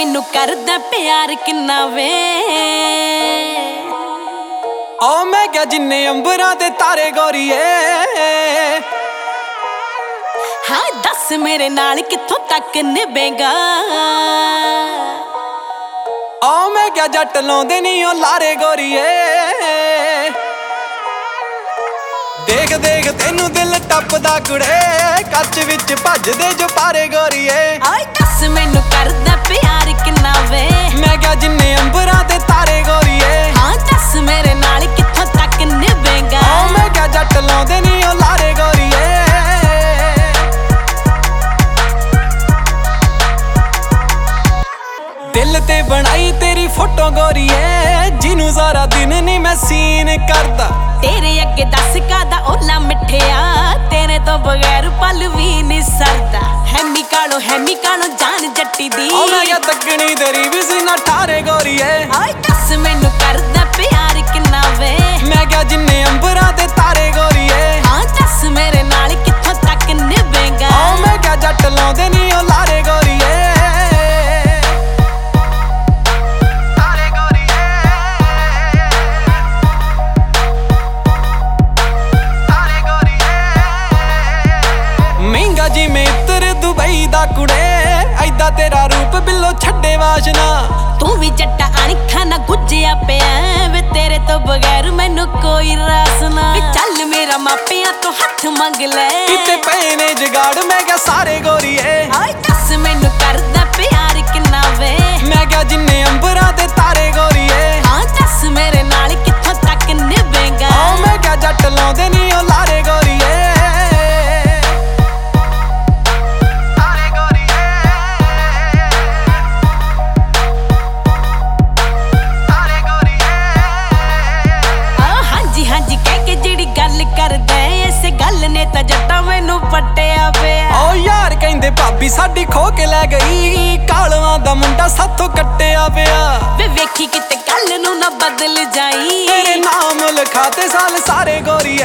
ਮੈਨੂੰ ਕਰਦਾ ਪਿਆਰ ਕਿੰਨਾ ਵੇ। ਓ ਮੈਂ ਕਿਹਾ ਜਿੰਨੇ ਅੰਬਰਾਂ ਤੇ ਤਾਰੇ ਗੋਰੀਏ। ਹਾਂ ਦੱਸ ਮੇਰੇ ਨਾਲ ਕਿੱਥੋਂ ਤੱਕ ਨਿਭੇਗਾ। ਓ ਮੈਂ ਕਿਹਾ ਜੱਟ ਲਾਉਂਦੇ ਨੀ ਓ ਲਾਰੇ ਗੋਰੀਏ। ਦੇਖ ਦੇਖ ਤੈਨੂੰ ਦਿਲ ਟੱਪਦਾ ਕੁੜੇ, ਕੱਚ ਵਿੱਚ ਭੱਜਦੇ ਜੋ ਪਾਰੇ ਗੋਰੀਏ। ਓਏ ਦੱਸ ਮੈਨੂੰ ਕਰਦਾ ਪਿਆਰ ਕਿੰਨਾ ਵੇ। ਮੈਂ ਕਿਹਾ ਜਿੰਨੇ ਅੰਬਰਾਂ ਤੇ ਤਾਰੇ ਗੋਰੀਏ। ਹਾਂ ਦੱਸ ਮੇਰੇ ਨਾਲ ਕਿੱਥੋਂ ਤੱਕ ਨਿਭੇਗਾ। ਓ ਮੈਂ ਕਿਹਾ ਜੱਟ ਲਾਉਂਦੇ ਨੀ ਓ ਲਾਰੇ ਗੋਰੀਏ। ਦਿਲ ਤੇ ਬਣਾਈ ਤੇਰੀ ਫੋਟੋ ਗੋਰੀਏ, ਜਿਹਨੂੰ ਸਾਰਾ ਦਿਨ ਨੀ ਮੈਂ ਸੀਨ ਕਰਦਾ। ਤੇਰੇ ਅੱਗੇ ਦੱਸ ਕਾਦਾ ਓਲਾ ਮਿੱਠਿਆ, ਤੇਰੇ ਤੋਂ ਬਗੈਰ ਪਲ ਵੀ ਨੀ ਸਰਦਾ। ਹੈਮੀ ਕਾਲੋ ਜਾਨ ਜੱਟੀ ਦੀ। ਓ ਮੈਂ ਕਿਹਾ ਤੱਕਣੀ ਤੇਰੀ ਵੀ ਸੀ ਨਾ ਠਾਰੇ ਗੋਰੀਏ। ਓਏ ਦੱਸ ਮੈਨੂੰ ਕਰਦਾ ਪਿਆਰ ਕਿੰਨਾ ਵੇ। ਮੈਂ ਕਿਹਾ ਜਿੰਨੇ ਅੰਬਰਾਂ ਤੇ ਤਾਰੇ ਗੋਰੀਏ। ਹਾਂ ਦੱਸ ਮੇਰੇ ਨਾਲ ਕਿੱਥੋਂ ਤੱਕ ਨਿਭੇਗਾ। ਓ ਮੈਂ ਕਿਹਾ ਜੱਟ ਲਾਉਂਦੇ ਨੀ ਓ ਲਾਰੇ ਗੋਰੀਏ। ਮਹਿੰਗਾ ਜਿਵੇਂ ਇੱਤਰ ਦੁਬਈ ਦਾ ਕੁੜੇ, ਐਦਾਂ ਤੇਰਾ ਰੂਪ ਬਿੱਲੋ ਛੱਡੇ ਵਾਸ਼ਨਾ। ਤੂੰ ਵੀ ਜੱਟਾ ਅਣਖਾਂ ਨਾ ਗੁੱਜਿਆ ਪਿਆ ਵੇ, ਤੇਰੇ ਤੋਂ ਬਗੈਰ ਮੈਨੂੰ ਕੋਈ ਰਾਸ ਨਾ। ਵੇ ਚੱਲ ਮੇਰਾ ਮਾਪਿਆਂ ਤੋਂ ਹੱਥ ਮੰਗ ਲੈ, ਕਿਤੇ ਪਏ ਨੇ ਜਗਾੜ ਮੈਂ ਕਿਹਾ ਸਾਰੇ ਗੋਰੀਏ। ਓਏ ਦੱਸ ਮੈਨੂੰ ਕਰਦਾ ਪਿਆਰ ਕਿੰਨਾ ਵੇ। ਮੈਂ ਕਿਹਾ ਜਿੰਨੇ ਅੰਬਰਾਂ ਤੇ ਤਾਰੇ ਗੋਰੀਏ। ਹਾਂ ਦੱਸ ਮੇਰੇ ਨਾਲ ਕਿੱਥੋਂ ਤੱਕ ਨਿਭੇਗਾ। ਓ ਮੈਂ ਕਿਹਾ ਜੱਟ ਲਾਉਂਦੇ ਨੀ ਓ ਲਾਰੇ ਗੋਰੀਏ। ਇਸੇ ਗੱਲ ਨੇ ਤਾਂ ਜੱਟਾਂ ਮੈਨੂੰ ਪੱਟਿਆ ਪਿਆ। ਓ ਯਾਰ ਕਹਿੰਦੇ ਭਾਬੀ ਸਾਡੀ ਖੋ ਕੇ ਲੈ ਗਈ, ਕਾਲਵਾਂ ਦਾ ਮੁੰਡਾ ਸਾਥੋਂ ਕੱਟਿਆ ਪਿਆ। ਵੇ ਵੇਖੀ ਕਿਤੇ ਕੱਲ ਨੂੰ ਨਾ ਬਦਲ ਜਾਈ, ਤੇਰੇ ਨਾਮ ਲਿਖਾ ਤੇ ਸਾਲ ਸਾਰੇ ਗੋਰੀਏ।